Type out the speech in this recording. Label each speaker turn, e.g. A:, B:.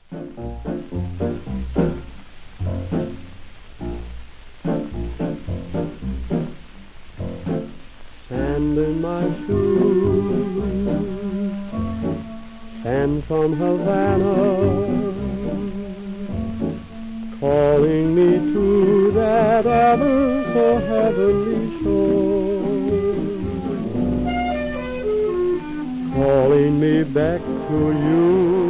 A: Sand in my shoes, sand from Havana, calling me to that ever so heavenly shore, calling me back to you.